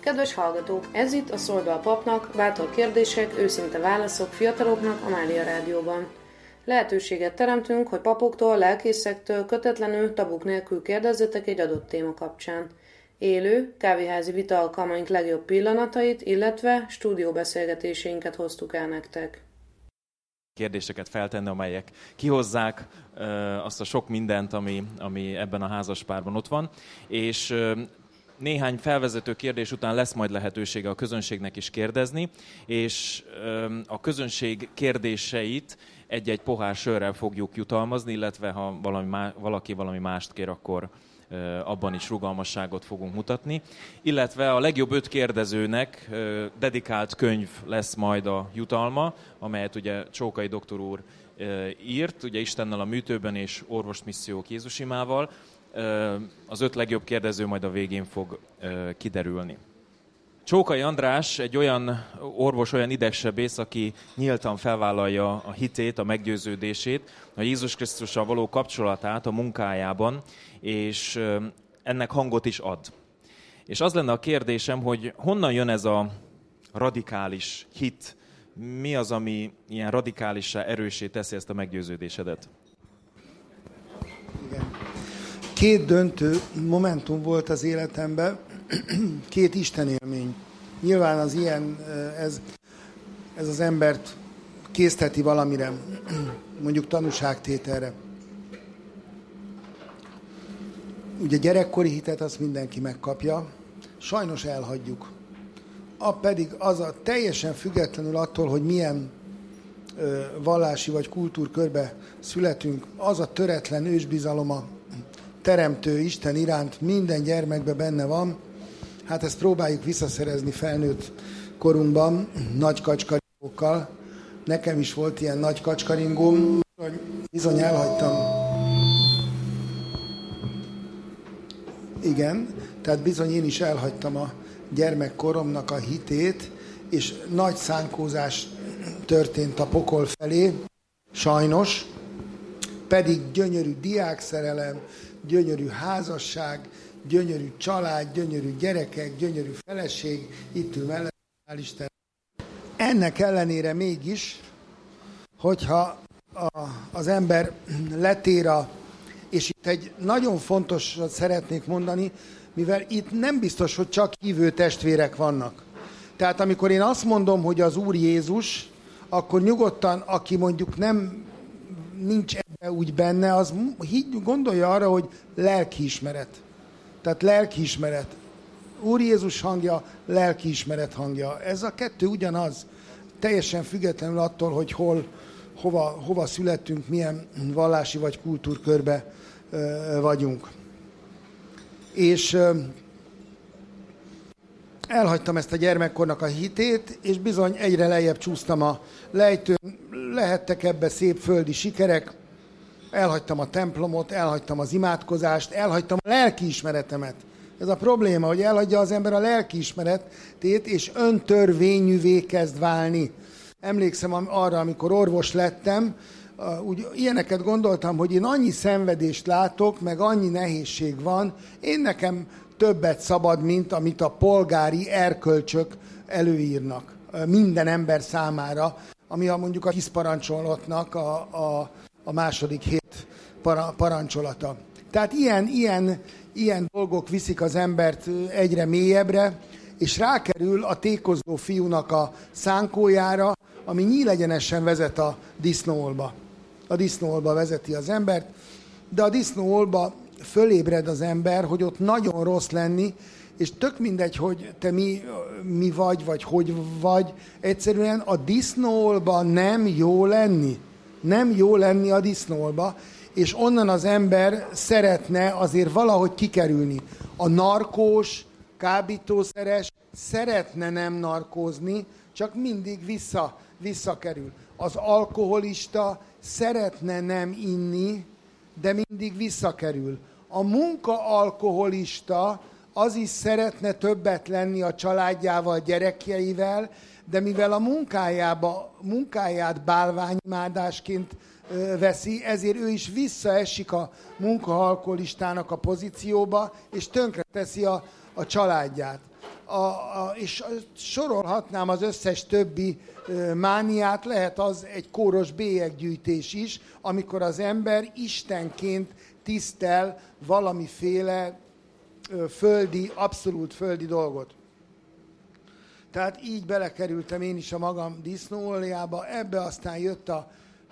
Kedves hallgatók, ez itt a Szóld be a papnak, bátor kérdések, őszinte válaszok fiataloknak a Mária Rádióban. Lehetőséget teremtünk, hogy papoktól, lelkészektől kötetlenül, tabuk nélkül kérdezzetek egy adott téma kapcsán. Élő, kávéházi vita alkalmaink legjobb pillanatait, illetve stúdióbeszélgetéseinket hoztuk el nektek. Kérdéseket feltenni, amelyek kihozzák azt a sok mindent, ami ebben a házaspárban ott van, és néhány felvezető kérdés után lesz majd lehetősége a közönségnek is kérdezni, és a közönség kérdéseit egy-egy pohár sörrel fogjuk jutalmazni, illetve ha valaki valami mást kér, akkor abban is rugalmasságot fogunk mutatni. Illetve a legjobb 5 kérdezőnek dedikált könyv lesz majd a jutalma, amelyet ugye Csókai doktor úr írt, ugye Istennel a műtőben és Orvosmissziók Jézusimával. Az 5 legjobb kérdező majd a végén fog kiderülni. Csókai András egy olyan orvos, olyan idegsebész, aki nyíltan felvállalja a hitét, a meggyőződését, a Jézus Krisztussal való kapcsolatát a munkájában, és ennek hangot is ad. És az lenne a kérdésem, hogy honnan jön ez a radikális hit? Mi az, ami ilyen radikálissá, erőssé teszi ezt a meggyőződésedet? Igen. 2 döntő momentum volt az életemben, 2 istenélmény. Nyilván az ilyen, ez az embert készteti valamire, mondjuk tanúságtételre. Ugye gyerekkori hitet azt mindenki megkapja, sajnos elhagyjuk. Pedig az a teljesen függetlenül attól, hogy milyen vallási vagy kultúrkörbe születünk, az a töretlen ősbizalom a teremtő Isten iránt minden gyermekben benne van. Hát ezt próbáljuk visszaszerezni felnőtt korunkban, nagy kacskaringókkal. Nekem is volt ilyen nagy kacskaringóm, bizony elhagytam. Igen, tehát bizony én is elhagytam a gyermekkoromnak a hitét, és nagy szánkózás történt a pokol felé, sajnos, pedig gyönyörű diákszerelem, gyönyörű házasság, gyönyörű család, gyönyörű gyerekek, gyönyörű feleség, itt ül mellett, hál' Isten. Ennek ellenére mégis, hogyha az ember letér és itt egy nagyon fontosat szeretnék mondani, mivel itt nem biztos, hogy csak hívő testvérek vannak. Tehát amikor én azt mondom, hogy az Úr Jézus, akkor nyugodtan, aki mondjuk nincs ebbe úgy benne, az gondolja arra, hogy lelkiismeret. Tehát lelkiismeret. Úr Jézus hangja, lelkiismeret hangja. Ez a 2 ugyanaz. Teljesen függetlenül attól, hogy hova születtünk, milyen vallási vagy kultúrkörbe vagyunk. És elhagytam ezt a gyermekkornak a hitét, és bizony egyre lejjebb csúsztam a lejtőn. Lehettek ebbe szép földi sikerek, elhagytam a templomot, elhagytam az imádkozást, elhagytam a lelkiismeretemet. Ez a probléma, hogy elhagyja az ember a lelkiismeretét, és öntörvényűvé kezd válni. Emlékszem arra, amikor orvos lettem, úgy ilyeneket gondoltam, hogy én annyi szenvedést látok, meg annyi nehézség van, én nekem többet szabad, mint amit a polgári erkölcsök előírnak minden ember számára, ami mondjuk a 10 parancsolatnak a második 7 parancsolata. Tehát ilyen dolgok viszik az embert egyre mélyebbre, és rákerül a tékozó fiúnak a szánkójára, ami nyílegyenesen vezet a disznóolba. A disznóolba vezeti az embert, de a disznóolba fölébred az ember, hogy ott nagyon rossz lenni, és tök mindegy, hogy te mi vagy hogy vagy, egyszerűen a disznóolba nem jó lenni. Nem jó lenni a disznóolba, és onnan az ember szeretne azért valahogy kikerülni. A narkós, kábítószeres szeretne nem narkózni, csak mindig visszakerül. Az alkoholista szeretne nem inni, de mindig visszakerül. A munkaalkoholista az is szeretne többet lenni a családjával, gyerekeivel, de mivel a munkáját bálványimádásként veszi, ezért ő is visszaesik a munkaalkoholistának a pozícióba, és tönkreteszi a családját. És sorolhatnám az összes többi mániát, lehet az egy kóros bélyeggyűjtés is, amikor az ember istenként tisztel valamiféle abszolút földi dolgot. Tehát így belekerültem én is a magam disznóoljába, ebbe aztán jött a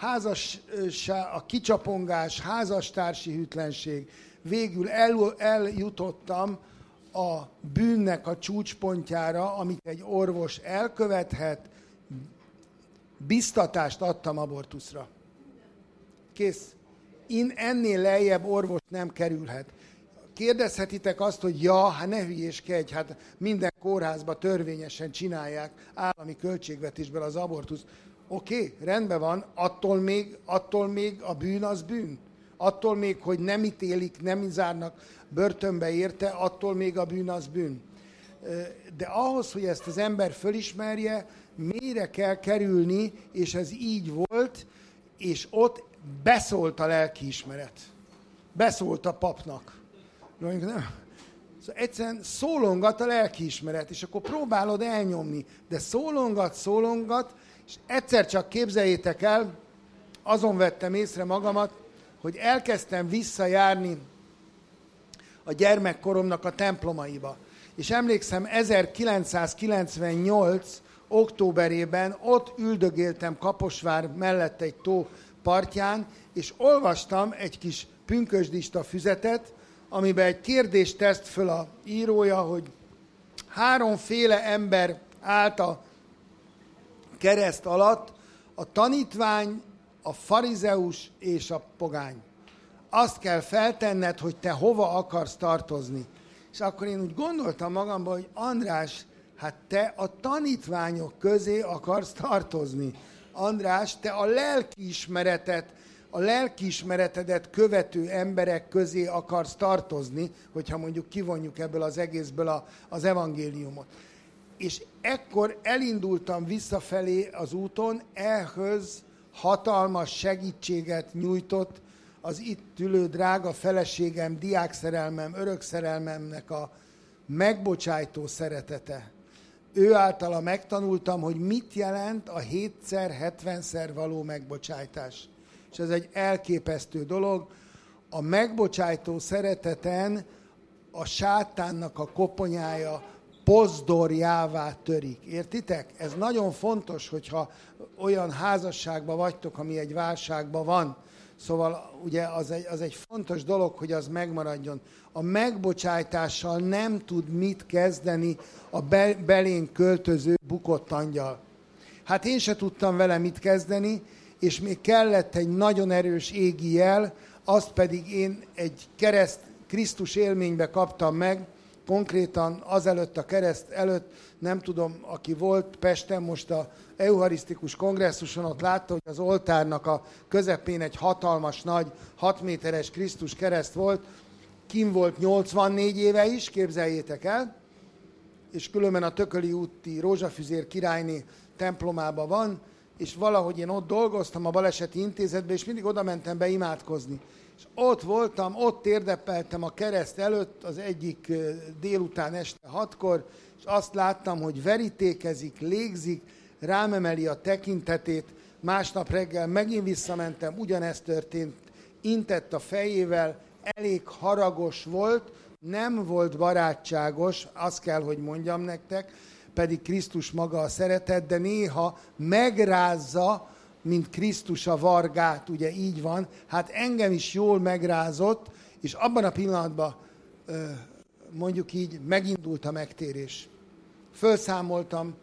kicsapongás, házastársi hűtlenség. Végül eljutottam a bűnnek a csúcspontjára, amit egy orvos elkövethet, biztatást adtam abortuszra. Kész. Ennél lejjebb orvos nem kerülhet. Kérdezhetitek azt, hogy hát ne hülyéskedj, hát minden kórházban törvényesen csinálják állami költségvetésből az abortusz. Oké, rendben van, attól még a bűn az bűn. Attól még, hogy nem ítélik, nem zárnak börtönbe érte, attól még a bűn az bűn. De ahhoz, hogy ezt az ember fölismerje, mélyre kell kerülni, és ez így volt, és ott beszólt a lelkiismeret. Beszólt a papnak. Szóval egyszerűen szólongat a lelkiismeret, és akkor próbálod elnyomni. De szólongat, és egyszer csak képzeljétek el, azon vettem észre magamat, hogy elkezdtem visszajárni a gyermekkoromnak a templomaiba. És emlékszem, 1998. októberében ott üldögéltem Kaposvár mellett egy tó partján, és olvastam egy kis pünkösdista füzetet, amiben egy kérdést tesz föl a írója, hogy 3 ember állt a kereszt alatt, a tanítvány, a farizeus és a pogány. Azt kell feltenned, hogy te hova akarsz tartozni. És akkor én úgy gondoltam magamban, hogy András, hát te a tanítványok közé akarsz tartozni. András, te a lelkiismeretedet követő emberek közé akarsz tartozni, hogyha mondjuk kivonjuk ebből az egészből az evangéliumot. És ekkor elindultam visszafelé az úton, ehhez hatalmas segítséget nyújtott az itt ülő drága feleségem, diákszerelmem, örökszerelmemnek a megbocsájtó szeretete. Ő általa megtanultam, hogy mit jelent a 7x-70-szer való megbocsájtás. És ez egy elképesztő dolog. A megbocsájtó szereteten a sátánnak a koponyája pozdorjává törik. Értitek? Ez nagyon fontos, hogyha olyan házasságban vagytok, ami egy válságban van. Szóval ugye az egy fontos dolog, hogy az megmaradjon. A megbocsájtással nem tud mit kezdeni a belénk költöző bukott angyal. Hát én se tudtam vele mit kezdeni, és még kellett egy nagyon erős égi jel, azt pedig én egy Krisztus élménybe kaptam meg, konkrétan azelőtt a kereszt előtt, nem tudom, aki volt Pesten most a eucharisztikus kongresszuson, ott látta, hogy az oltárnak a közepén egy hatalmas nagy 6 méteres Krisztus kereszt volt, kim volt 84 éve is, képzeljétek el, és különben a Tököli úti Rózsafüzér királyné templomában van, és valahogy én ott dolgoztam a baleseti intézetben, és mindig oda mentem be imádkozni. És ott voltam, ott térdepeltem a kereszt előtt az egyik délután este 6-kor, és azt láttam, hogy verítékezik, légzik, rám emeli a tekintetét, másnap reggel megint visszamentem, ugyanezt történt, intett a fejével, elég haragos volt, nem volt barátságos, azt kell, hogy mondjam nektek, pedig Krisztus maga a szeretet, de néha megrázza, mint Krisztus a vargát, ugye így van, hát engem is jól megrázott, és abban a pillanatban, mondjuk így, megindult a megtérés. Fölszámoltam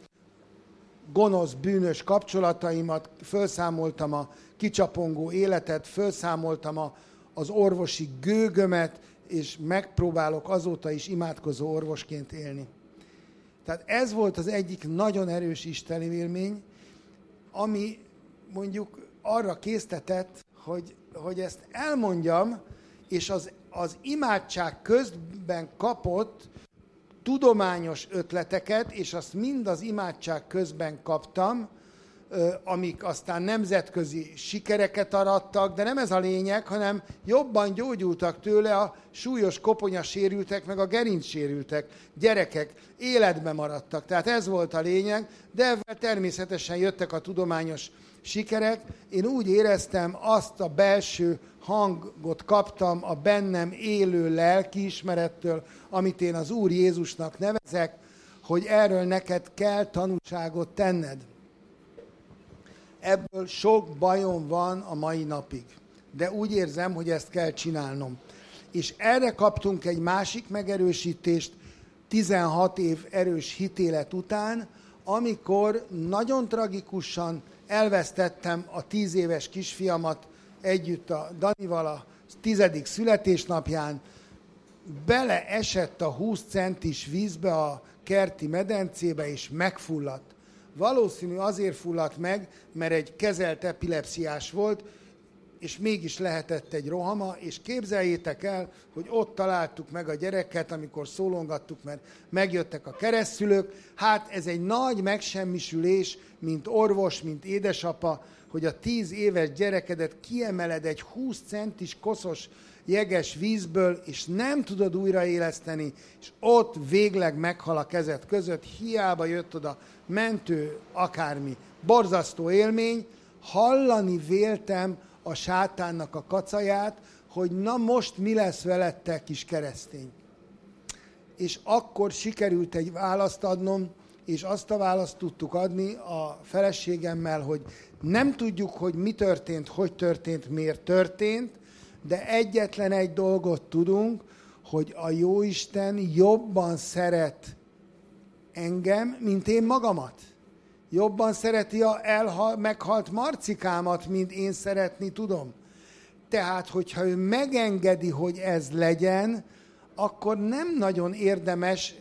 gonosz, bűnös kapcsolataimat, fölszámoltam a kicsapongó életet, fölszámoltam az orvosi gőgömet, és megpróbálok azóta is imádkozó orvosként élni. Tehát ez volt az egyik nagyon erős istenélmény, ami mondjuk arra késztetett, hogy ezt elmondjam, és az imádság közben kapott tudományos ötleteket, és azt mind az imádság közben kaptam, amik aztán nemzetközi sikereket arattak, de nem ez a lényeg, hanem jobban gyógyultak tőle a súlyos koponyasérültek, meg a gerincsérültek, gyerekek, életben maradtak. Tehát ez volt a lényeg, de ezzel természetesen jöttek a tudományos sikerek. Én úgy éreztem, azt a belső hangot kaptam a bennem élő lelkiismerettől, amit én az Úr Jézusnak nevezek, hogy erről neked kell tanúságot tenned. Ebből sok bajom van a mai napig, de úgy érzem, hogy ezt kell csinálnom. És erre kaptunk egy másik megerősítést 16 év erős hitélet után, amikor nagyon tragikusan elvesztettem a 10 éves kisfiamat együtt a Danival a 10. születésnapján, beleesett a 20 centis vízbe a kerti medencébe, és megfulladt. Valószínű azért fulladt meg, mert egy kezelt epilepsziás volt, és mégis lehetett egy rohama, és képzeljétek el, hogy ott találtuk meg a gyereket, amikor szólongattuk, mert megjöttek a keresztszülők. Hát ez egy nagy megsemmisülés, mint orvos, mint édesapa, hogy a 10 éves gyerekedet kiemeled egy 20 centis koszos jeges vízből, és nem tudod újraéleszteni, és ott végleg meghal a kezed között, hiába jött oda mentő, akármi. Borzasztó élmény, hallani véltem a sátánnak a kacaját, hogy na most mi lesz veled, te kis keresztény. És akkor sikerült egy választ adnom, és azt a választ tudtuk adni a feleségemmel, hogy nem tudjuk, hogy mi történt, hogy történt, miért történt, de egyetlen egy dolgot tudunk, hogy a Jóisten jobban szeret engem, mint én magamat. Jobban szereti a meghalt Marcikámat, mint én szeretni tudom. Tehát, hogyha ő megengedi, hogy ez legyen, akkor nem nagyon érdemes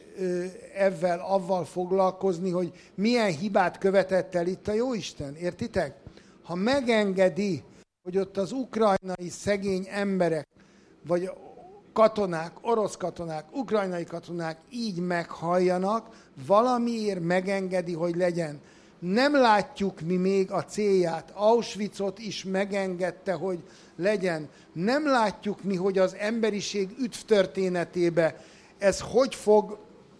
avval foglalkozni, hogy milyen hibát követett el itt a Jóisten. Értitek? Ha megengedi, hogy ott az ukrajnai szegény emberek, vagy katonák, orosz katonák, ukrajnai katonák így meghalljanak, valamiért megengedi, hogy legyen. Nem látjuk mi még a célját. Auschwitzot is megengedte, hogy legyen. Nem látjuk mi, hogy az emberiség üdvtörténetébe ez hogy fog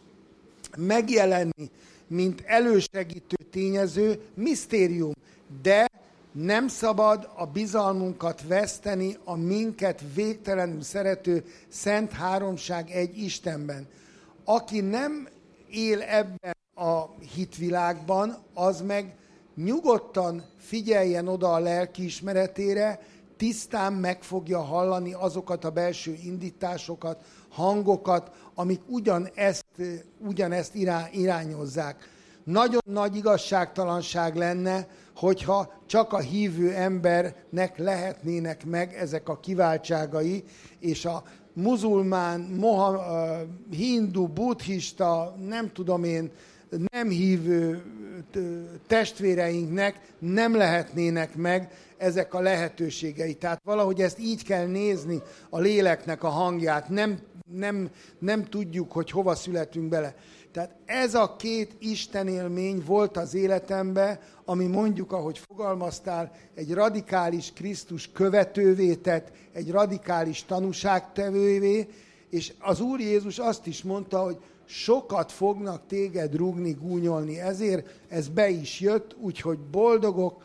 megjelenni, mint elősegítő tényező, misztérium. De nem szabad a bizalmunkat veszteni a minket végtelenül szerető Szent Háromság egy Istenben. Aki nem él ebben a hitvilágban, az meg nyugodtan figyeljen oda a lelkiismeretére, tisztán meg fogja hallani azokat a belső indításokat, hangokat, amik ugyanezt irányozzák. Nagyon nagy igazságtalanság lenne, hogyha csak a hívő embernek lehetnének meg ezek a kiváltságai, és a muzulmán, hindu, buddhista, nem tudom én, nem hívő testvéreinknek nem lehetnének meg ezek a lehetőségei. Tehát valahogy ezt így kell nézni, a léleknek a hangját, nem tudjuk, hogy hova születünk bele. Tehát ez a két istenélmény volt az életemben, ami mondjuk, ahogy fogalmaztál, egy radikális Krisztus követővé tett, egy radikális tanúságtevővé, és az Úr Jézus azt is mondta, hogy sokat fognak téged rúgni, gúnyolni. Ezért ez be is jött, úgyhogy boldogok,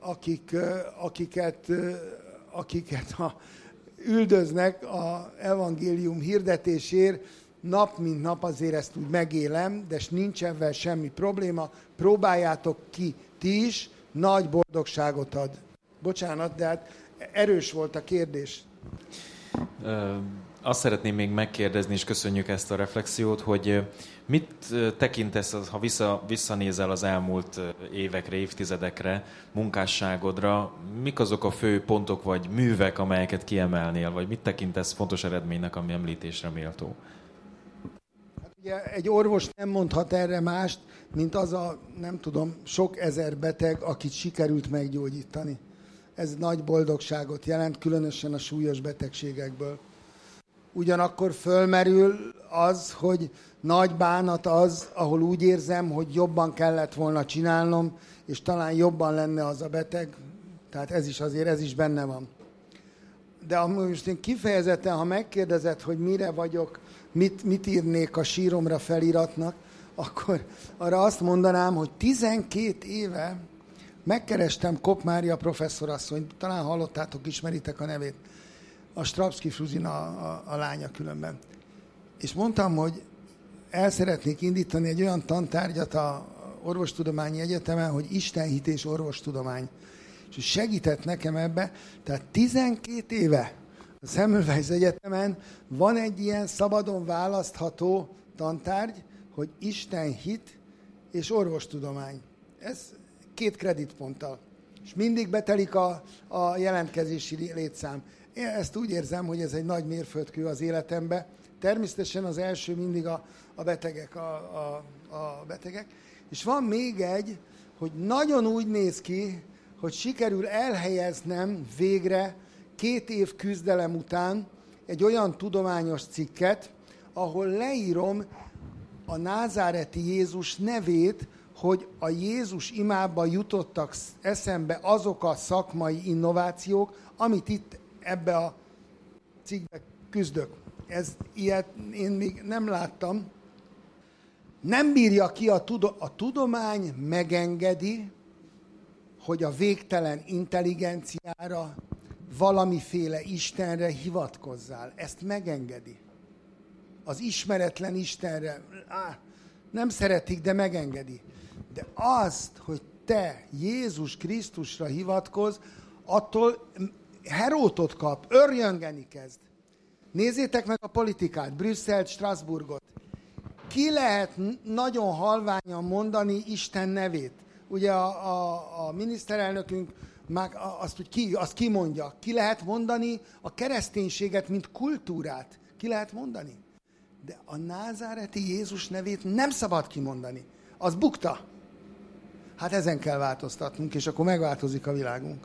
akiket üldöznek az evangélium hirdetésért, nap mint nap azért ezt úgy megélem, de nincs ebben semmi probléma. Próbáljátok ki ti is, nagy boldogságot ad. Bocsánat, de hát erős volt a kérdés. Azt szeretném még megkérdezni, és köszönjük ezt a reflexiót, hogy mit tekintesz, ha visszanézel az elmúlt évekre, évtizedekre, munkásságodra, mik azok a fő pontok vagy művek, amelyeket kiemelnél, vagy mit tekintesz fontos eredménynek, ami említésre méltó? Hát ugye egy orvos nem mondhat erre mást, mint az a, nem tudom, sok ezer beteg, akit sikerült meggyógyítani. Ez nagy boldogságot jelent, különösen a súlyos betegségekből. Ugyanakkor fölmerül az, hogy nagy bánat az, ahol úgy érzem, hogy jobban kellett volna csinálnom, és talán jobban lenne az a beteg. Tehát ez is benne van. De most én kifejezetten, ha megkérdezed, hogy mire vagyok, mit írnék a síromra feliratnak, akkor arra azt mondanám, hogy 12 éve megkerestem Kopp Mária professzorasszonyt, talán hallottátok, ismeritek a nevét, a Strapski Fruzsina a lánya különben. És mondtam, hogy el szeretnék indítani egy olyan tantárgyat a Orvostudományi Egyetemen, hogy Istenhit és orvostudomány. És segített nekem ebbe. Tehát 12 éve a Semmelweis Egyetemen van egy ilyen szabadon választható tantárgy, hogy Istenhit és orvostudomány. Ez 2 kreditponttal. És mindig betelik a jelentkezési létszám. Én ezt úgy érzem, hogy ez egy nagy mérföldkő az életembe. Természetesen az első mindig a betegek. A betegek. És van még egy, hogy nagyon úgy néz ki, hogy sikerül elhelyeznem végre 2 év küzdelem után egy olyan tudományos cikket, ahol leírom a názáreti Jézus nevét, hogy a Jézus imába jutottak eszembe azok a szakmai innovációk, amit itt ebbe a cikkbe küzdök. Ilyet én még nem láttam. Nem bírja ki a tudomány megengedi, hogy a végtelen intelligenciára, valamiféle Istenre hivatkozzál. Ezt megengedi. Az ismeretlen Istenre. Nem szeretik, de megengedi. De azt, hogy te Jézus Krisztusra hivatkozz, attól herótot kap, örjöngeni kezd. Nézzétek meg a politikát, Brüsszelt, Strasbourgot. Ki lehet nagyon halványan mondani Isten nevét? Ugye a miniszterelnökünk azt kimondja. Ki lehet mondani a kereszténységet, mint kultúrát? Ki lehet mondani? De a názáreti Jézus nevét nem szabad kimondani. Az bukta. Hát ezen kell változtatnunk, és akkor megváltozik a világunk.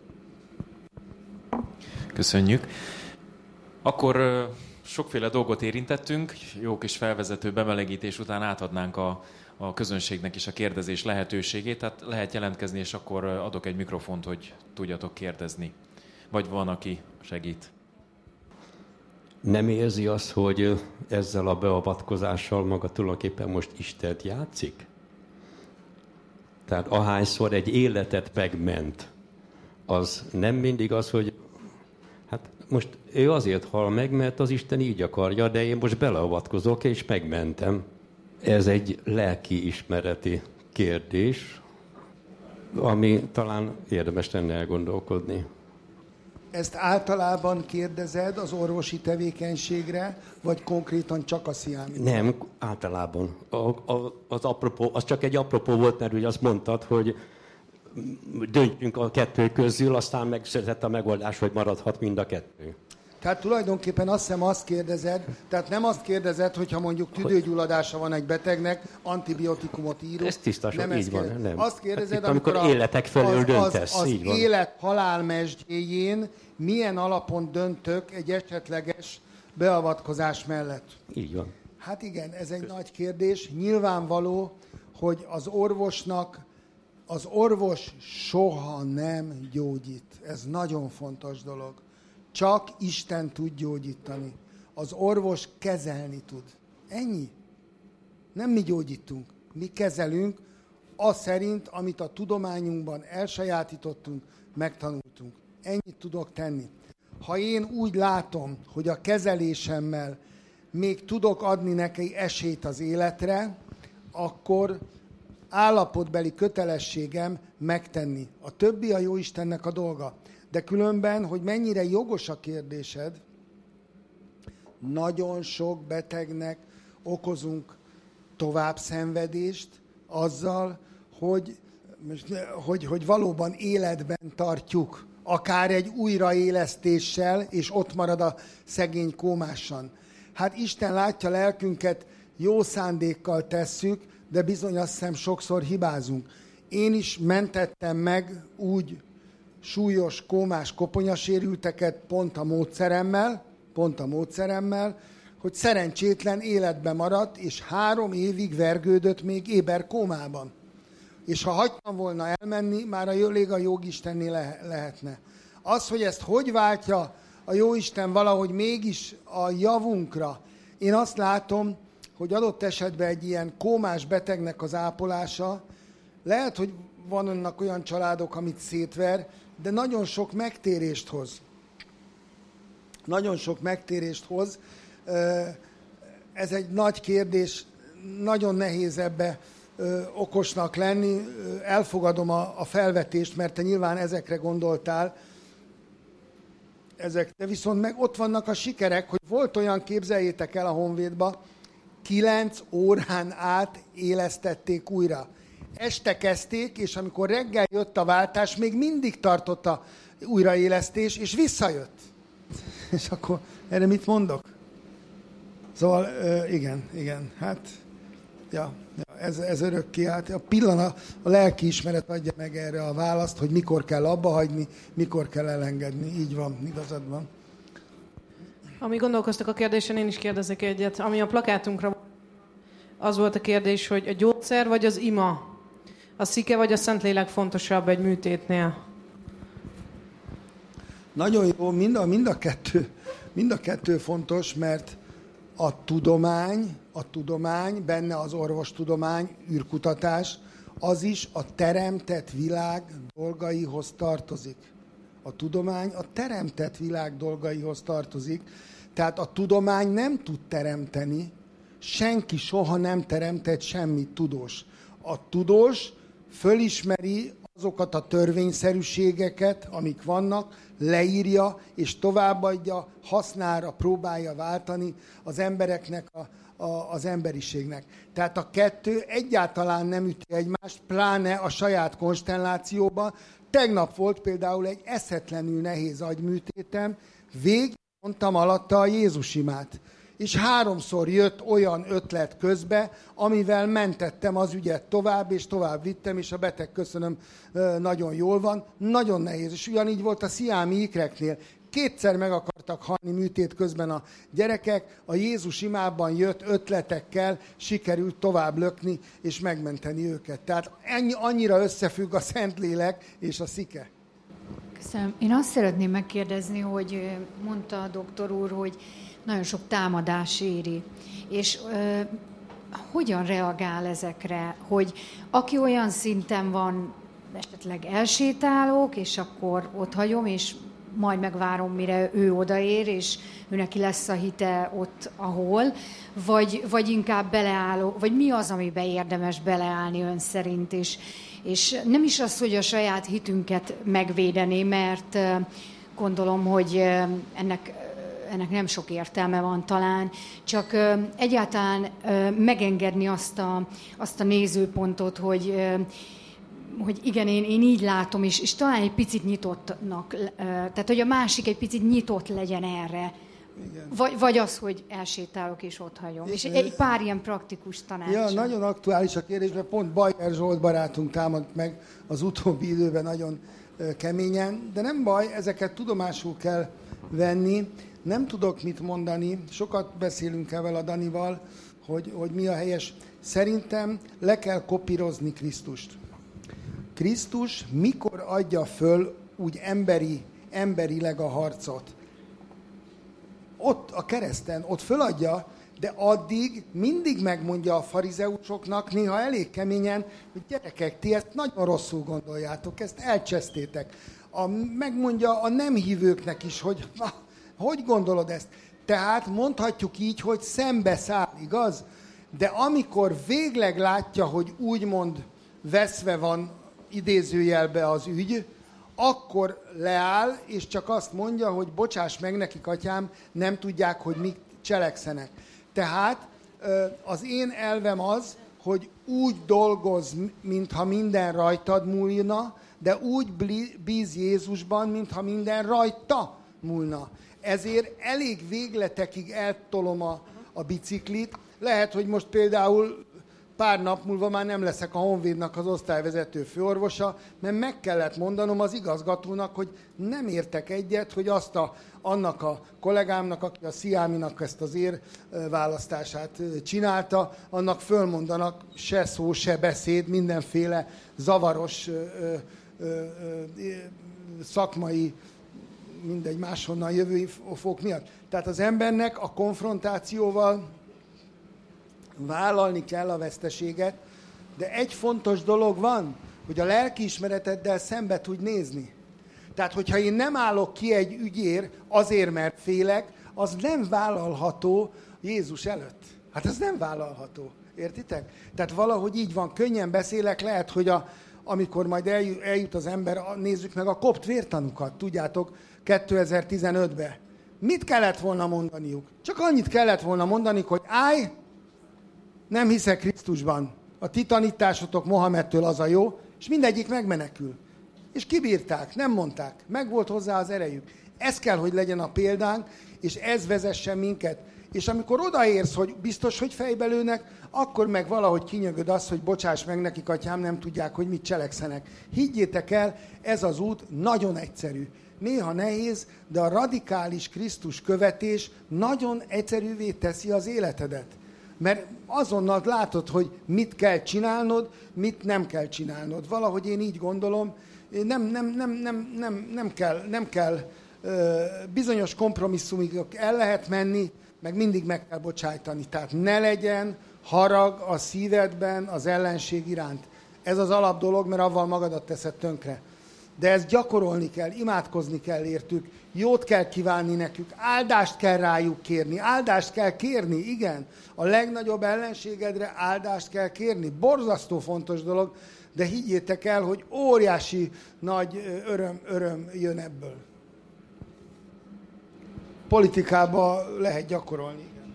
Köszönjük. Akkor sokféle dolgot érintettünk, jó kis felvezető bemelegítés után átadnánk a közönségnek is a kérdezés lehetőségét, tehát lehet jelentkezni, és akkor adok egy mikrofont, hogy tudjatok kérdezni. Vagy van, aki segít. Nem érzi azt, hogy ezzel a beavatkozással maga tulajdonképpen most Istent játszik? Tehát ahányszor egy életet megment, az nem mindig az, hogy hát most ő azért hal meg, mert az Isten így akarja, de én most beleavatkozok, és megmentem. Ez egy lelki ismereti kérdés, ami talán érdemes lenne elgondolkodni. Ezt általában kérdezed az orvosi tevékenységre, vagy konkrétan csak a sziámítóra? Nem, általában. Az csak egy apropó volt, mert ugye azt mondtad, hogy döntjünk a 2 közül, aztán megszületett a megoldás, hogy maradhat mind a 2. Tehát tulajdonképpen azt hiszem azt kérdezed, tehát nem azt kérdezed, hogyha mondjuk tüdőgyulladása van egy betegnek, antibiotikumot írunk. Ez tisztaság, így van. Nem. Azt kérdezed, hát amikor életek felől döntesz. Az élet-halál mesdjéjén milyen alapon döntök egy esetleges beavatkozás mellett? Így van. Hát igen, ez egy nagy kérdés. Nyilvánvaló, hogy az orvos soha nem gyógyít. Ez nagyon fontos dolog. Csak Isten tud gyógyítani. Az orvos kezelni tud. Ennyi. Nem mi gyógyítunk. Mi kezelünk az szerint, amit a tudományunkban elsajátítottunk, megtanultunk. Ennyit tudok tenni. Ha én úgy látom, hogy a kezelésemmel még tudok adni neki esélyt az életre, akkor állapotbeli kötelességem megtenni. A többi a Jóistennek a dolga. De különben, hogy mennyire jogos a kérdésed, nagyon sok betegnek okozunk tovább szenvedést azzal, hogy valóban életben tartjuk, akár egy újraélesztéssel, és ott marad a szegény kómásan. Hát Isten látja lelkünket, jó szándékkal tesszük, de bizony azt hiszem sokszor hibázunk. Én is mentettem meg úgy súlyos kómás koponyasérülteket pont a módszeremmel, hogy szerencsétlen életben maradt, és 3 évig vergődött még éberkómában. És ha hagytam volna elmenni, már a jóistennél lehetne. Az, hogy ezt hogy váltja a jóisten valahogy mégis a javunkra, én azt látom, hogy adott esetben egy ilyen kómás betegnek az ápolása, lehet, hogy vannak olyan családok, amit szétver, de nagyon sok megtérést hoz. Nagyon sok megtérést hoz. Ez egy nagy kérdés, nagyon nehéz ebbe okosnak lenni. Elfogadom a felvetést, mert te nyilván ezekre gondoltál. De viszont meg ott vannak a sikerek, hogy volt olyan, képzeljétek el a Honvédba, 9 órán át élesztették újra. Este kezdték, és amikor reggel jött a váltás, még mindig tartott a újraélesztés, és visszajött. És akkor erre mit mondok? Szóval igen, hát ez örökké. Hát a pillanat, a lelkiismeret adja meg erre a választ, hogy mikor kell abba hagyni, mikor kell elengedni. Így van, igazad van. Ami gondolkoztak a kérdésen, én is kérdezek egyet. Ami a plakátunkra az volt a kérdés, hogy a gyógyszer vagy az ima? A szike vagy a Szentlélek fontosabb egy műtétnél? Nagyon jó, mind a kettő fontos, mert a tudomány, benne az orvostudomány, űrkutatás, az is a teremtett világ dolgaihoz tartozik. A tudomány a teremtett világ dolgaihoz tartozik, tehát a tudomány nem tud teremteni, senki soha nem teremtett semmit tudós. A tudós fölismeri azokat a törvényszerűségeket, amik vannak, leírja és továbbadja, hasznára próbálja váltani az embereknek, az emberiségnek. Tehát a kettő egyáltalán nem üti egymást, pláne a saját konstellációban. Tegnap volt például egy eszetlenül nehéz agyműtétem, végig mondtam alatta a Jézus imát. És 3-szor jött olyan ötlet közbe, amivel mentettem az ügyet tovább, és tovább vittem, és a beteg, köszönöm, nagyon jól van. Nagyon nehéz, és ugyanígy volt a sziámi ikreknél. 2-szer meg akartak halni műtét közben a gyerekek, a Jézus imában jött ötletekkel, sikerült tovább lökni, és megmenteni őket. Tehát annyira összefügg a Szentlélek és a szike. Köszönöm. Én azt szeretném megkérdezni, hogy mondta a doktor úr, hogy nagyon sok támadás éri. És hogyan reagál ezekre, hogy aki olyan szinten van, esetleg elsétálok, és akkor ott hagyom, és majd megvárom, mire ő odaér, és ő neki lesz a hite ott, ahol, vagy inkább beleállok, vagy mi az, amiben érdemes beleállni ön szerint, és nem is az, hogy a saját hitünket megvédeni, mert gondolom, hogy ennek nem sok értelme van talán, csak egyáltalán megengedni azt a nézőpontot, hogy igen, én így látom, és talán egy picit nyitottnak, tehát hogy a másik egy picit nyitott legyen erre. Vagy az, hogy elsétálok és ott hagyom. És egy pár ilyen praktikus tanács. Ja, nagyon aktuális a kérdés, mert pont Bajer Zsolt barátunk támadt meg az utóbbi időben nagyon keményen, de nem baj, ezeket tudomásul kell venni. Nem tudok mit mondani, sokat beszélünk ezzel a Danival, hogy mi a helyes. Szerintem le kell kopírozni Krisztust. Krisztus mikor adja föl úgy emberileg a harcot? Ott a kereszten, ott föladja, de addig mindig megmondja a farizeusoknak, néha elég keményen, hogy gyerekek, ti ezt nagyon rosszul gondoljátok, ezt elcsesztétek. Megmondja a nem hívőknek is, hogy gondolod ezt? Tehát mondhatjuk így, hogy szembeszáll, igaz? De amikor végleg látja, hogy úgymond veszve van idézőjelbe az ügy, akkor leáll, és csak azt mondja, hogy bocsáss meg nekik, atyám, nem tudják, hogy mit cselekszenek. Tehát az én elvem az, hogy úgy dolgozz, mintha minden rajtad múlna, de úgy bíz Jézusban, mintha minden rajta múlna. Ezért elég végletekig eltolom a biciklit. Lehet, hogy most például pár nap múlva már nem leszek a Honvédnak az osztályvezető főorvosa, mert meg kellett mondanom az igazgatónak, hogy nem értek egyet, hogy annak a kollégámnak, aki a Sziáminak ezt az érválasztását csinálta, annak fölmondanak se szó, se beszéd, mindenféle zavaros szakmai, mindegy máshonnan jövő fok miatt. Tehát az embernek a konfrontációval vállalni kell a veszteséget, de egy fontos dolog van, hogy a lelkiismereteddel szembe tudj nézni. Tehát, hogyha én nem állok ki egy ügyért azért, mert félek, az nem vállalható Jézus előtt. Hát ez nem vállalható. Értitek? Tehát valahogy így van, könnyen beszélek, lehet, hogy amikor majd eljut az ember, nézzük meg a kopt vértanukat, tudjátok, 2015-ben. Mit kellett volna mondaniuk? Csak annyit kellett volna mondaniuk, hogy állj, nem hiszek Krisztusban. A ti tanításotok Mohamedtől az a jó, és mindegyik megmenekül. És kibírták, nem mondták. Megvolt hozzá az erejük. Ez kell, hogy legyen a példánk, és ez vezessen minket. És amikor odaérsz, hogy biztos, hogy fejbe lőnek, akkor meg valahogy kinyögöd azt, hogy bocsáss meg nekik, atyám, nem tudják, hogy mit cselekszenek. Higgyétek el, ez az út nagyon egyszerű. Néha nehéz, de a radikális Krisztus követés nagyon egyszerűvé teszi az életedet. Mert azonnal látod, hogy mit kell csinálnod, mit nem kell csinálnod. Valahogy én így gondolom, nem kell bizonyos kompromisszumig el lehet menni, meg mindig meg kell bocsájtani. Tehát ne legyen harag a szívedben az ellenség iránt. Ez az alap dolog, mert avval magadat teszed tönkre. De ezt gyakorolni kell, imádkozni kell értük, jót kell kívánni nekük, áldást kell rájuk kérni, áldást kell kérni, igen. A legnagyobb ellenségedre áldást kell kérni. Borzasztó fontos dolog, de higgyétek el, hogy óriási nagy öröm jön ebből. Politikában lehet gyakorolni, igen.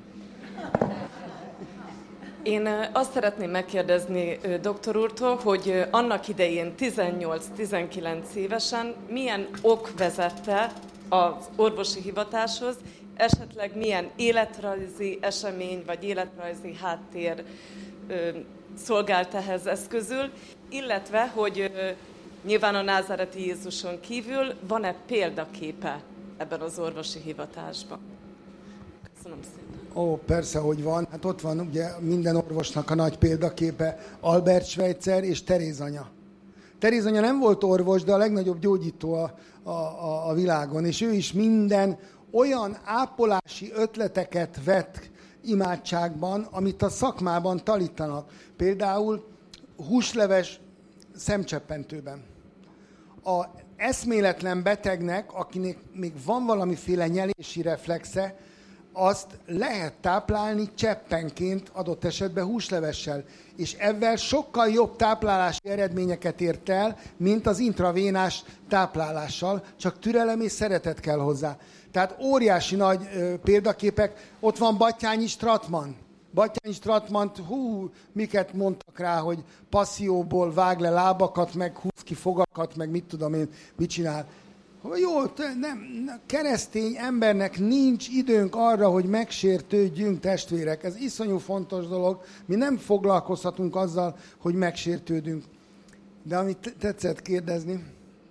Én azt szeretném megkérdezni doktor úrtól, hogy annak idején 18-19 évesen milyen ok vezette az orvosi hivatáshoz, esetleg milyen életrajzi esemény vagy életrajzi háttér szolgált ehhez eszközül, illetve, hogy nyilván a názáreti Jézuson kívül van-e példaképe ebben az orvosi hivatásban? Köszönöm szépen. Ó, persze, hogy van. Hát ott van ugye minden orvosnak a nagy példaképe, Albert Schweitzer és Teréz anya. Teréz anya nem volt orvos, de a legnagyobb gyógyító a világon, és ő is minden olyan ápolási ötleteket vett imádságban, amit a szakmában tanítanak. Például húsleves szemcseppentőben. A eszméletlen betegnek, akinek még van valamiféle nyelési reflexe, azt lehet táplálni cseppenként, adott esetben húslevessel. És ezzel sokkal jobb táplálási eredményeket ért el, mint az intravénás táplálással, csak türelem és szeretet kell hozzá. Tehát óriási nagy példaképek. Ott van Batthyány Stratman. Batthyány Stratmant, miket mondtak rá, hogy passzióból vág le lábakat, meg húz ki fogakat, meg mit tudom én, mit csinál. Jó, keresztény embernek nincs időnk arra, hogy megsértődjünk, testvérek. Ez iszonyú fontos dolog. Mi nem foglalkozhatunk azzal, hogy megsértődünk. De amit tetszett kérdezni,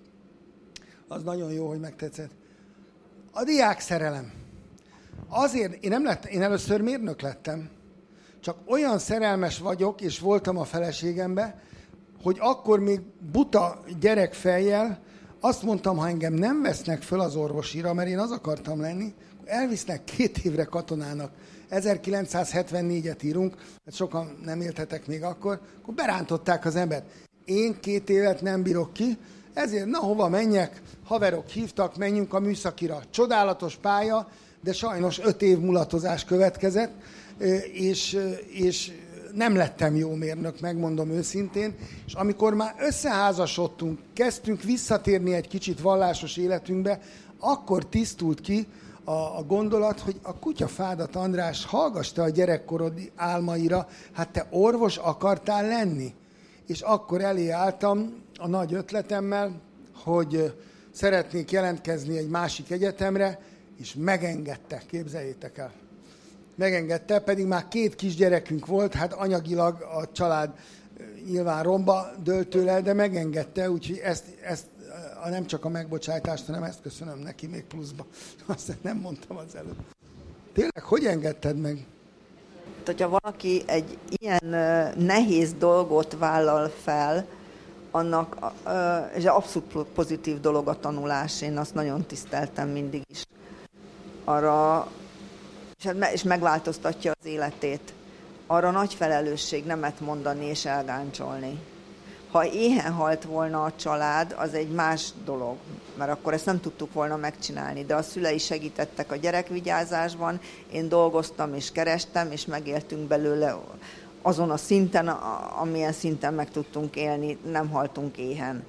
az nagyon jó, hogy megtetszett. A diák szerelem. Azért, én először mérnök lettem, csak olyan szerelmes vagyok, és voltam a feleségembe, hogy akkor még buta gyerekfejjel azt mondtam, ha engem nem vesznek föl az orvosira, mert én az akartam lenni, elvisznek 2 évre katonának. 1974-et írunk, mert sokan nem éltetek még akkor berántották az embert. Én 2 évet nem bírok ki, ezért hova menjek, haverok hívtak, menjünk a műszakira. Csodálatos pálya, de sajnos 5 év mulatozás következett, és nem lettem jó mérnök, megmondom őszintén, és amikor már összeházasodtunk, kezdtünk visszatérni egy kicsit vallásos életünkbe, akkor tisztult ki a gondolat, hogy a kutyafádat, András, hallgass te a gyerekkorod álmaira, hát te orvos akartál lenni. És akkor elé álltam a nagy ötletemmel, hogy szeretnék jelentkezni egy másik egyetemre, és megengedtek, képzeljétek el. megengedte, pedig már 2 kisgyerekünk volt, hát anyagilag a család nyilván romba dőlt tőle, de megengedte, úgyhogy ezt nem csak a megbocsájtást, hanem ezt köszönöm neki még pluszba. Azt nem mondtam az előbb. Tényleg, hogy engedted meg? Hogyha valaki egy ilyen nehéz dolgot vállal fel, annak ez abszolút pozitív dolog a tanulás, én azt nagyon tiszteltem mindig is. Arra, és megváltoztatja az életét. Arra nagy felelősség nemet mondani és elgáncsolni. Ha éhen halt volna a család, az egy más dolog, mert akkor ezt nem tudtuk volna megcsinálni, de a szülei segítettek a gyerekvigyázásban, én dolgoztam és kerestem, és megéltünk belőle azon a szinten, amilyen szinten meg tudtunk élni, nem haltunk éhen.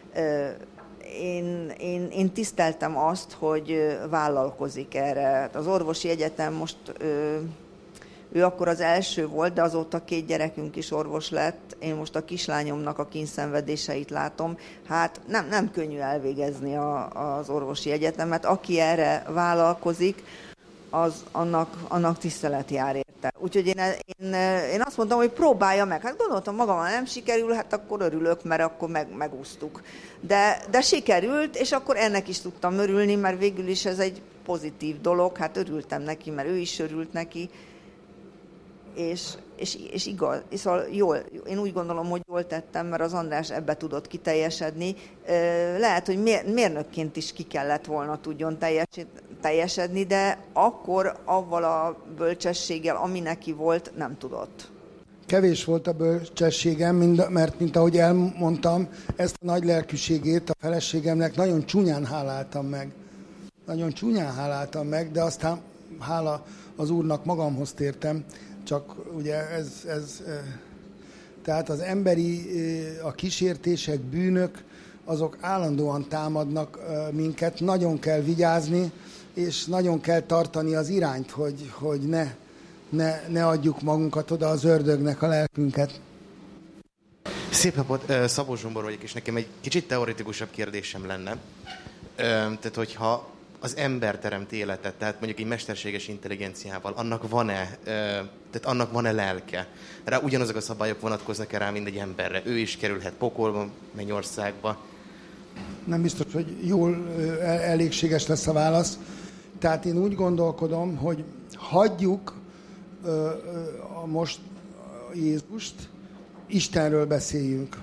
Én tiszteltem azt, hogy vállalkozik erre. Az orvosi egyetem most... Ő akkor az első volt, de azóta 2 gyerekünk is orvos lett. Én most a kislányomnak a kínszenvedéseit látom. Hát nem könnyű elvégezni az orvosi egyetemet. Aki erre vállalkozik, annak tisztelet jár érte. Úgyhogy én azt mondtam, hogy próbálja meg. Hát gondoltam magammal nem sikerül, hát akkor örülök, mert akkor megúsztuk. De sikerült, és akkor ennek is tudtam örülni, mert végül is ez egy pozitív dolog. Hát örültem neki, mert ő is örült neki. És igaz, szóval jól, én úgy gondolom, hogy jól tettem, mert az András ebbe tudott kiteljesedni. Lehet, hogy mérnökként is ki kellett volna tudjon teljesedni, de akkor avval a bölcsességgel, ami neki volt, nem tudott. Kevés volt a bölcsességem, mert mint ahogy elmondtam, ezt a nagy lelkűségét a feleségemnek nagyon csúnyán háláltam meg. Nagyon csúnyán háláltam meg, de aztán hála az Úrnak magamhoz tértem. Csak ugye tehát az emberi, a kísértések, bűnök, azok állandóan támadnak minket, nagyon kell vigyázni, és nagyon kell tartani az irányt, hogy ne adjuk magunkat oda az ördögnek a lelkünket. Szép napot, Szabó Zsombor vagyok, és nekem egy kicsit teoretikusabb kérdésem lenne. Tehát, hogyha az ember teremt életet, tehát mondjuk egy mesterséges intelligenciával, annak van-e lelke? Rá ugyanazok a szabályok vonatkoznak rá, mint egy emberre. Ő is kerülhet pokolba, mennyországba. Nem biztos, hogy jól elégséges lesz a válasz. Tehát én úgy gondolkodom, hogy hagyjuk most Jézust, Istenről beszéljünk.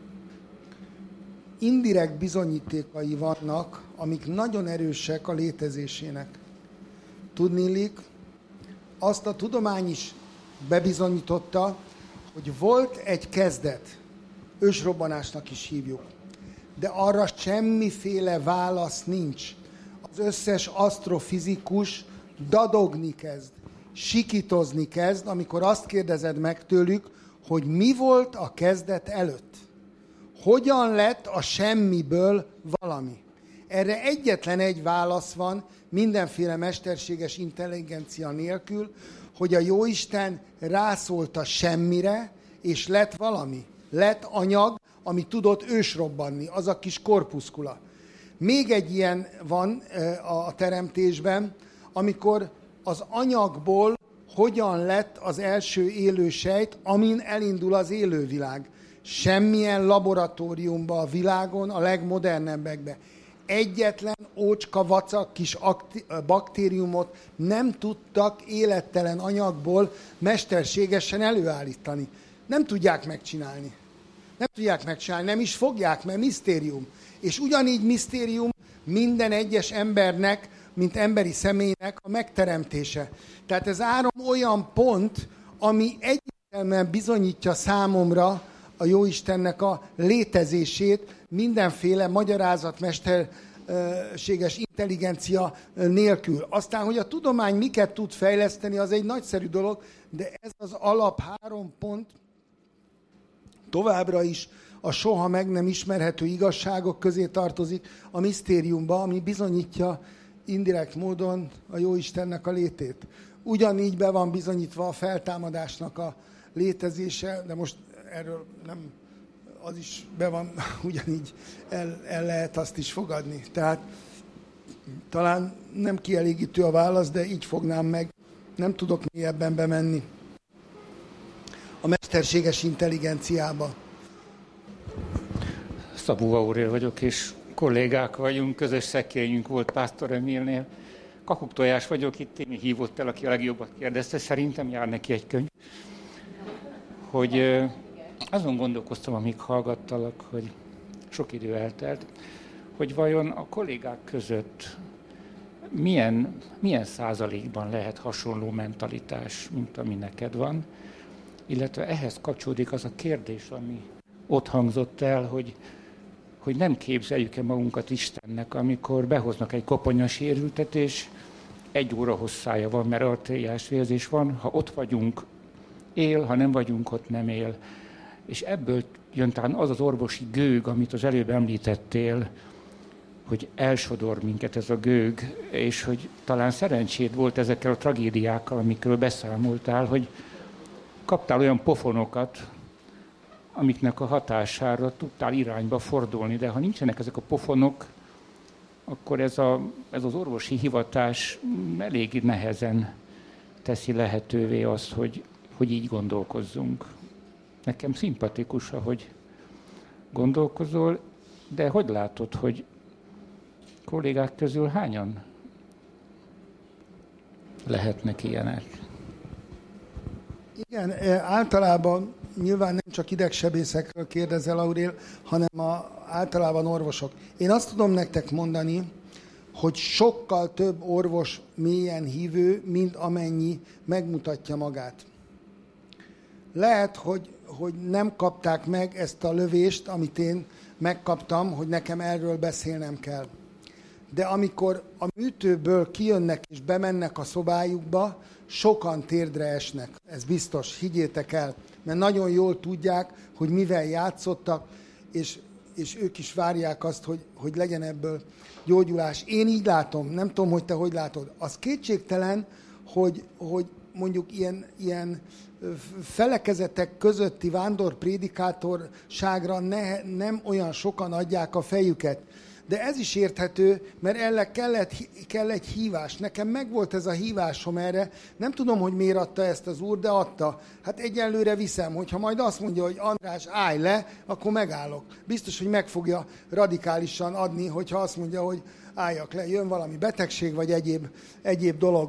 Indirekt bizonyítékai vannak, amik nagyon erősek a létezésének. Tudniillik, azt a tudomány is bebizonyította, hogy volt egy kezdet, ősrobbanásnak is hívjuk, de arra semmiféle válasz nincs. Az összes asztrofizikus dadogni kezd, sikítozni kezd, amikor azt kérdezed meg tőlük, hogy mi volt a kezdet előtt. Hogyan lett a semmiből valami? Erre egyetlen egy válasz van, mindenféle mesterséges intelligencia nélkül, hogy a Jóisten rászólt a semmire, és lett valami. Lett anyag, ami tudott ősrobbanni, az a kis korpuszkula. Még egy ilyen van a teremtésben, amikor az anyagból hogyan lett az első élősejt, amin elindul az élővilág. Semmilyen laboratóriumban a világon, a legmodernebbekben egyetlen ócska vacak kis baktériumot nem tudtak élettelen anyagból mesterségesen előállítani. Nem tudják megcsinálni. Nem is fogják, mert misztérium. És ugyanígy misztérium minden egyes embernek, mint emberi személynek a megteremtése. Tehát ez 3 olyan pont, ami egyértelműen bizonyítja számomra a Jóistennek a létezését, mindenféle magyarázat, mesterséges intelligencia nélkül. Aztán, hogy a tudomány miket tud fejleszteni, az egy nagyszerű dolog, de ez az alap 3 pont továbbra is a soha meg nem ismerhető igazságok közé tartozik a misztériumba, ami bizonyítja indirekt módon a Jóistennek a létét. Ugyanígy be van bizonyítva a feltámadásnak a létezése, de most erről nem, az is be van, ugyanígy el lehet azt is fogadni. Tehát talán nem kielégítő a válasz, de így fognám meg. Nem tudok mélyebben bemenni a mesterséges intelligenciába. Szabó Aurél vagyok, és kollégák vagyunk, közös szekérnyünk volt Pásztor Emilnél. Kakuk Tojás vagyok, itt Témi hívott el, aki a legjobbat kérdezte, szerintem jár neki egy könyv. Hogy azon gondolkoztam, amíg hallgattalak, hogy sok idő eltelt, hogy vajon a kollégák között milyen százalékban lehet hasonló mentalitás, mint ami neked van, illetve ehhez kapcsolódik az a kérdés, ami ott hangzott el, hogy nem képzeljük-e magunkat Istennek, amikor behoznak egy koponyasérültet, és 1 óra hosszája van, mert arteriás vérzés van, ha ott vagyunk, él, ha nem vagyunk, ott nem él. És ebből jön talán az az orvosi gőg, amit az előbb említettél, hogy elsodor minket ez a gőg, és hogy talán szerencséd volt ezekkel a tragédiákkal, amikről beszámoltál, hogy kaptál olyan pofonokat, amiknek a hatására tudtál irányba fordulni, de ha nincsenek ezek a pofonok, akkor ez az orvosi hivatás elég nehezen teszi lehetővé azt, hogy így gondolkozzunk. Nekem szimpatikus, ahogy gondolkozol, de hogy látod, hogy kollégák közül hányan lehetnek ilyenek? Igen, általában nyilván nem csak idegsebészekről kérdezel, Aurél, hanem általában orvosok. Én azt tudom nektek mondani, hogy sokkal több orvos mélyen hívő, mint amennyi megmutatja magát. Lehet, hogy nem kapták meg ezt a lövést, amit én megkaptam, hogy nekem erről beszélnem kell. De amikor a műtőből kijönnek és bemennek a szobájukba, sokan térdre esnek. Ez biztos, higgyétek el. Mert nagyon jól tudják, hogy mivel játszottak, és ők is várják azt, hogy legyen ebből gyógyulás. Én így látom, nem tudom, hogy te hogy látod. Az kétségtelen, hogy mondjuk ilyen felekezetek közötti vándorprédikátorságra nem olyan sokan adják a fejüket. De ez is érthető, mert erre kell egy hívás. Nekem megvolt ez a hívásom erre. Nem tudom, hogy miért adta ezt az úr, de adta. Hát egyenlőre viszem, hogyha majd azt mondja, hogy András, állj le, akkor megállok. Biztos, hogy meg fogja radikálisan adni, hogyha azt mondja, hogy álljak le, jön valami betegség, vagy egyéb dolog.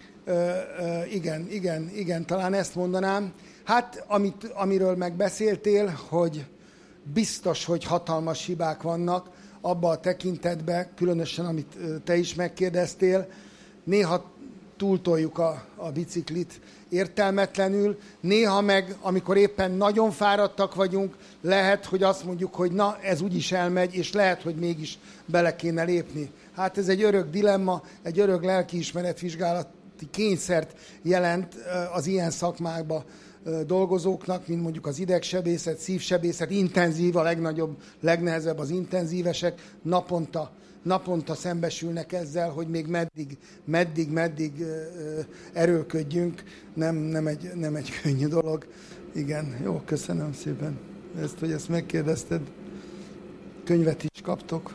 Igen, talán ezt mondanám. Hát, amiről megbeszéltél, hogy biztos, hogy hatalmas hibák vannak, abba a tekintetben, különösen amit te is megkérdeztél, néha túltoljuk a biciklit értelmetlenül, néha meg, amikor éppen nagyon fáradtak vagyunk, lehet, hogy azt mondjuk, hogy na, ez úgyis elmegy, és lehet, hogy mégis bele kéne lépni. Hát ez egy örök dilemma, egy örök lelkiismeretvizsgálati kényszert jelent az ilyen szakmákba dolgozóknak, mint mondjuk az idegsebészet, szívsebészet, intenzív, a legnagyobb, legnehezebb az intenzívesek, naponta szembesülnek ezzel, hogy még meddig erőlködjünk, nem egy könnyű dolog. Igen, jó, köszönöm szépen hogy ezt megkérdezted. Könyvet is kaptok.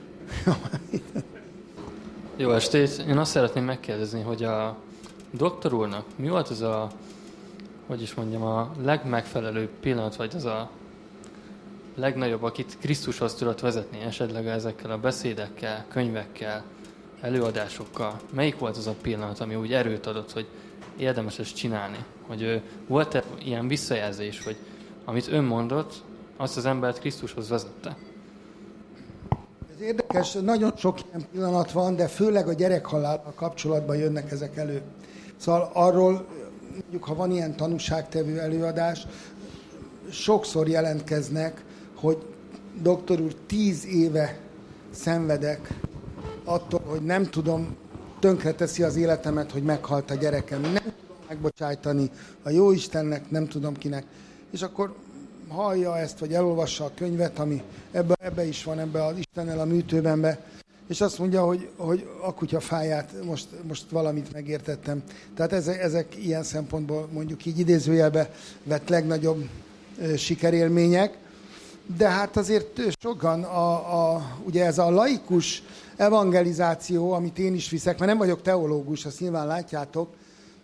Jó estét! Én azt szeretném megkérdezni, hogy a doktor úrnak mi volt az a legmegfelelőbb pillanat, vagy az a legnagyobb, akit Krisztushoz tudott vezetni, esetleg ezekkel a beszédekkel, könyvekkel, előadásokkal. Melyik volt az a pillanat, ami úgy erőt adott, hogy érdemes ezt csinálni? Hogy volt-e ilyen visszajelzés, hogy amit ön mondott, azt az embert Krisztushoz vezette? Ez érdekes, nagyon sok ilyen pillanat van, de főleg a gyerekhalállal kapcsolatban jönnek ezek elő. Szóval arról, mondjuk, ha van ilyen tanúságtevő előadás, sokszor jelentkeznek, hogy doktor úr, 10 éve szenvedek attól, hogy nem tudom, tönkreteszi az életemet, hogy meghalt a gyerekem. Nem tudom megbocsájtani a jóistennek, nem tudom kinek. És akkor hallja ezt, vagy elolvassa a könyvet, ami ebbe is van, ebbe az Istennel a műtőbenbe, és azt mondja, hogy a kutyafáját most valamit megértettem. Tehát ezek ilyen szempontból mondjuk így idézőjelbe vett legnagyobb sikerélmények, de hát azért sokan ugye ez a laikus evangelizáció, amit én is viszek, mert nem vagyok teológus, azt nyilván látjátok,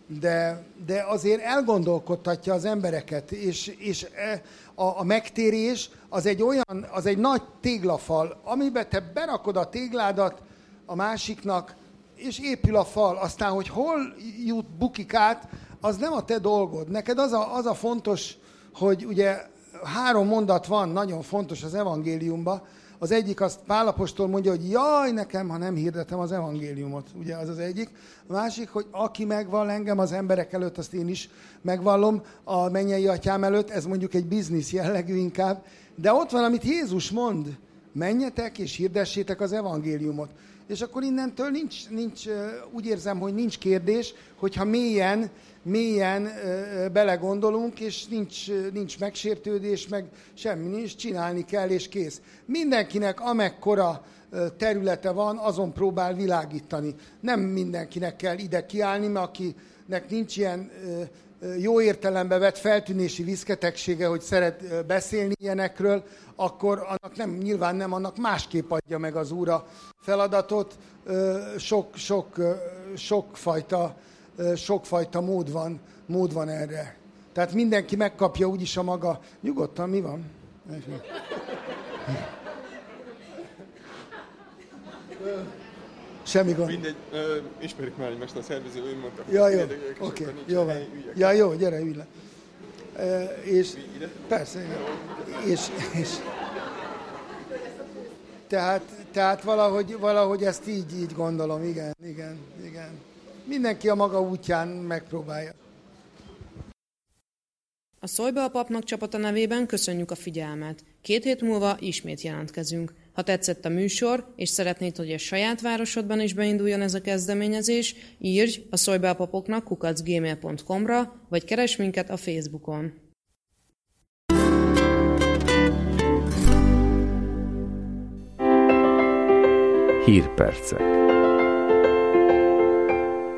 de azért elgondolkodtatja az embereket, és a megtérés az egy nagy téglafal, amiben te berakod a tégládat a másiknak, és épül a fal. Aztán, hogy hol bukik át, az nem a te dolgod. Neked az a fontos, hogy ugye 3 mondat van, nagyon fontos az evangéliumban. Az egyik, azt Pál apostol mondja, hogy jaj nekem, ha nem hirdetem az evangéliumot. Ugye az egyik. A másik, hogy aki megvall engem az emberek előtt, azt én is megvallom a mennyei atyám előtt. Ez mondjuk egy biznisz jellegű inkább. De ott van, amit Jézus mond. Menjetek és hirdessétek az evangéliumot. És akkor innentől nincs úgy érzem, hogy nincs kérdés, hogyha mélyen belegondolunk, és nincs megsértődés, meg semmi nincs, csinálni kell, és kész. Mindenkinek amekkora területe van, azon próbál világítani. Nem mindenkinek kell ide kiállni, mert akinek nincs ilyen jó értelembe vett feltűnési viszketegsége, hogy szeret beszélni ilyenekről, akkor annak nyilván nem, annak másképp adja meg az Úr a feladatot. Sokfajta mód van erre. Tehát mindenki megkapja úgyis a maga... Nyugodtan, mi van? Semmi gond. Mindegy, ismerik már egymást a szervező, ő mondta. Ja, jó, oké, jó van. Ja, jó, gyere, ülj le. És persze, és tehát valahogy ezt így gondolom, igen. Mindenki a maga útján megpróbálja. A Szólj be a papnak csapata nevében köszönjük a figyelmet. 2 hét múlva ismét jelentkezünk. Ha tetszett a műsor, és szeretnéd, hogy a saját városodban is beinduljon ez a kezdeményezés, írj a szóllybeapapoknak @gmail.com-ra, vagy keresd minket a Facebookon. Hírpercek.